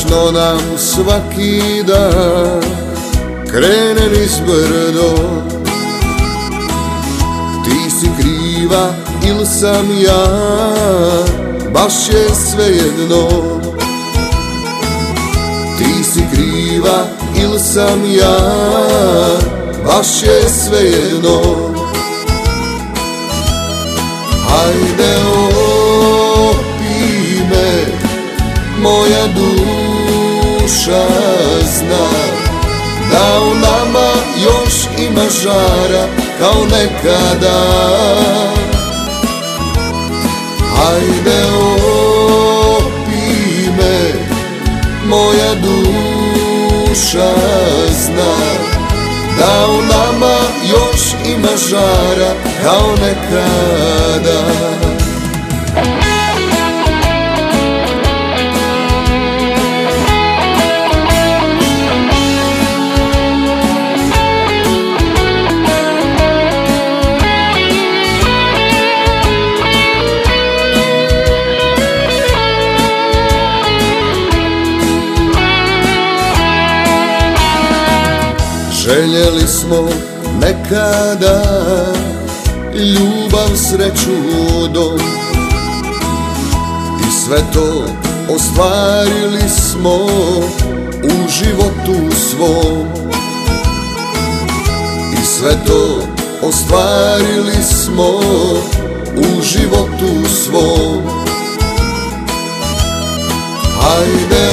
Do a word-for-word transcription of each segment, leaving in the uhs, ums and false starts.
Mračno nam svaki dan krene nizbrdo. Ti si kriva il sam ja, baš je svejedno. Ti si kriva il sam ja, baš je svejedno. Hajde opi me, moja duša zna da u nama još ima žara kao nekada. Hajde opi me, moja duša zna da u nama još ima žara kao nekada. Željeli smo nekada ljubav, sreću, dom i sve to ostvarili smo u životu svom. I sve to ostvarili smo u životu svom. Hajde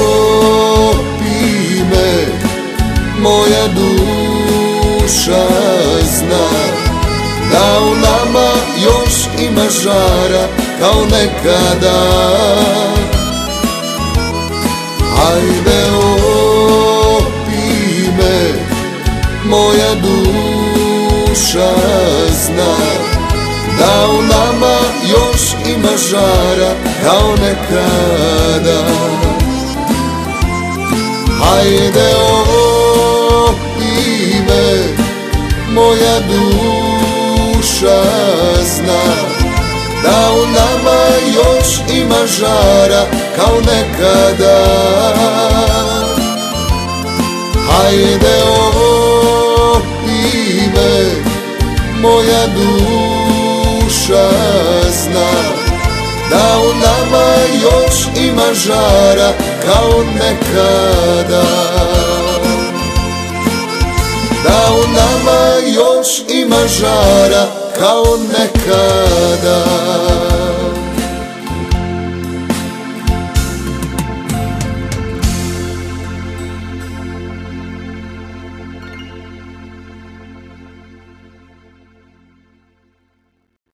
opi me, moja duša zna da u nama još ima žara kao nekada. Hajde opi me, moja duša zna da u nama još ima žara kao nekada. Hajde opi me, moja duša zna da u nama još ima žara kao nekada. Hajde opi me, moja duša zna da u nama još ima žara kao nekada. Da u nama još ima žara kao nekada.